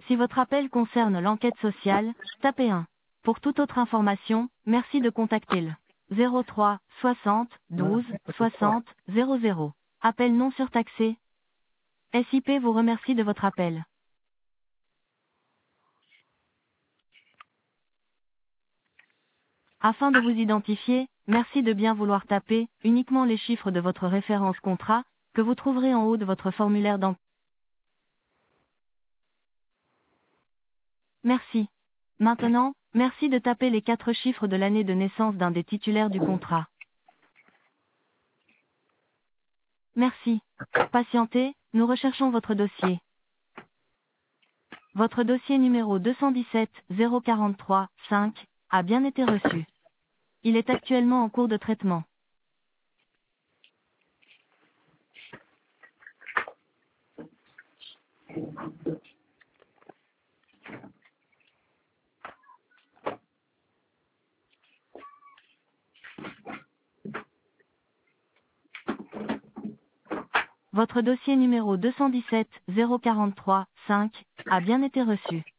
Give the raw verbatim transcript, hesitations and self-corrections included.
Si votre appel concerne l'enquête sociale, tapez un. Pour toute autre information, merci de contacter le zéro trois soixante douze soixante zéro zéro. Appel non surtaxé. S I P vous remercie de votre appel. Afin de vous identifier, merci de bien vouloir taper uniquement les chiffres de votre référence contrat, que vous trouverez en haut de votre formulaire d'emploi. Merci. Maintenant, merci de taper les quatre chiffres de l'année de naissance d'un des titulaires du contrat. Merci. Patientez, nous recherchons votre dossier. Votre dossier numéro deux cent dix-sept zéro quarante-trois cinq a bien été reçu. Il est actuellement en cours de traitement. Votre dossier numéro deux cent dix-sept zéro quarante-trois cinq a bien été reçu.